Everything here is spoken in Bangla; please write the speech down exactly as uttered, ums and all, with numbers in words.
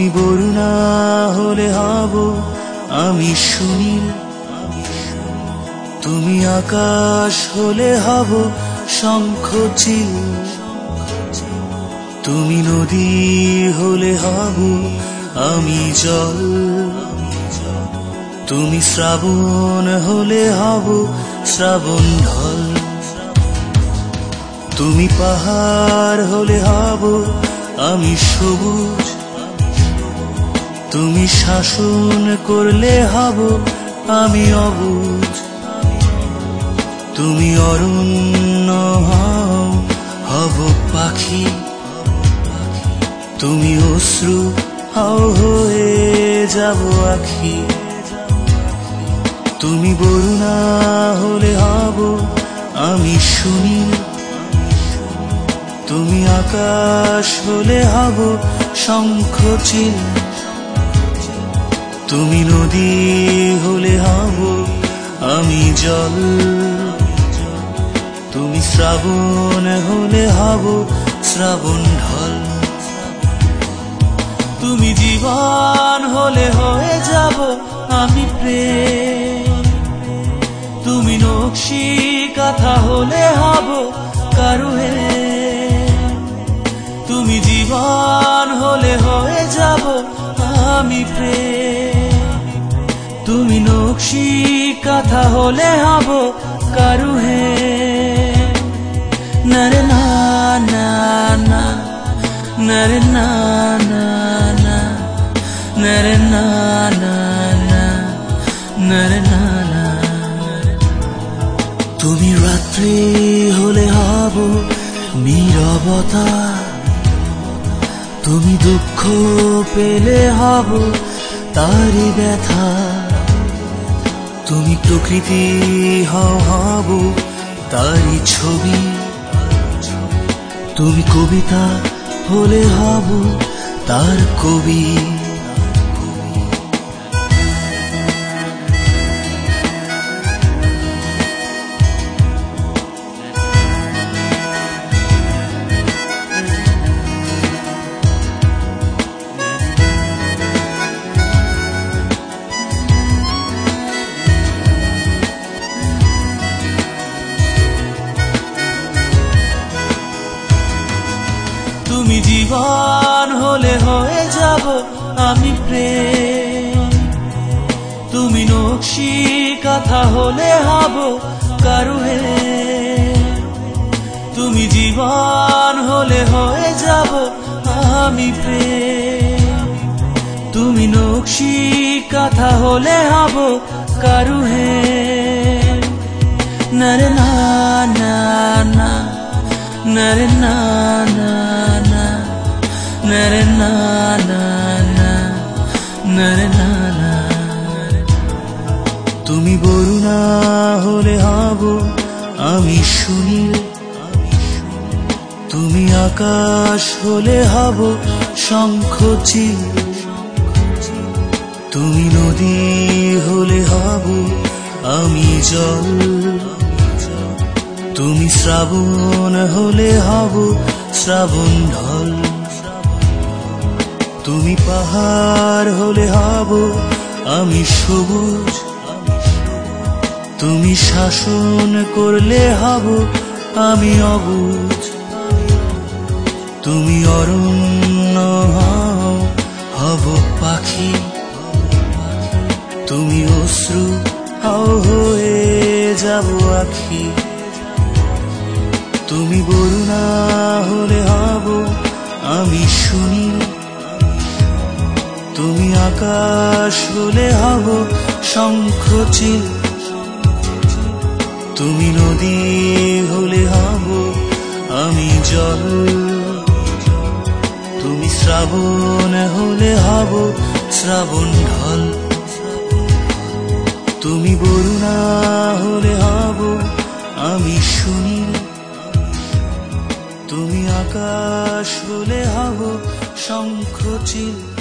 বরুণা হলে হব আমি সুনীল, তুমি আকাশ হলে হব শঙ্খচিল, তুমি নদী হলে হব আমি জল, তুমি শ্রাবণ হলে হব শ্রাবণ ঢল, তুমি পাহাড় হলে হব আমি সবুজ, তুমি শাসন করলে হব আমি অবুঝ, তুমি অরণ্য হও হব পাখি, তুমি অশ্রু হও হয়ে যাব আখি, তুমি বরুণা হলে হব আমি সুনীল, তুমি আকাশ হলে হব শঙ্খচিল, তুমি নদী হলে হব আমি জল, তুমি শ্রাবণ হলে হব শ্রাবণ ঢল, তুমি জীবন হলে হয়ে যাব আমি প্রেম, তুমি নকশি কাঁথা হলে হব কারুহে, তুমি জীবন হলে হয়ে যাব আমি প্রেম, তুমি নকশি কাঁথা হলে হব কারুহে, নরে না না না নরে না না না নরে না না না নরে না না, তুমি রাত্রি হলে হব নীরবতা, তুমি দুঃখ পেলে হব তারি ব্যথা, তুমি প্রকৃতি হও হব তারি ছবি, তুমি কবিতা হলে হব তার কবি, তুমি জীবন হলে হয়ে যাব আমি প্রেম, তুমি নকশি কাঁথা হলে হব কারুহে, তুমি জীবন হলে হয়ে যাব আমি প্রেম, তুমি নকশি কাঁথা হলে হব কারুহে, নরে না না না নরে না না না নরে না না না নরে না না, তুমি বরুণা হলে হব আমি সুনীল, তুমি আকাশ হলে হব শঙ্খচিল, তুমি নদী হলে হব আমি জল, তুমি শ্রাবণ হলে হব শ্রাবণ ঢল, তুমি পাহাড় হলে হব আমি সবুজ, তুমি শাসন করলে হব আমি অবুঝ, তুমি অরণ্য হও হব পাখি, তুমি অশ্রু হও হয়ে যাব আখি, তুমি বরুণা হলে হব আমি সুনীল, তুমি আকাশ হলে হব শঙ্খচিল, তুমি নদী হলে হব আমি জল, তুমি শ্রাবণ হলে হব শ্রাবণ ঢল, তুমি বরুণা হলে হব আমি সুনীল, তুমি আকাশ হলে হব শঙ্খচিল।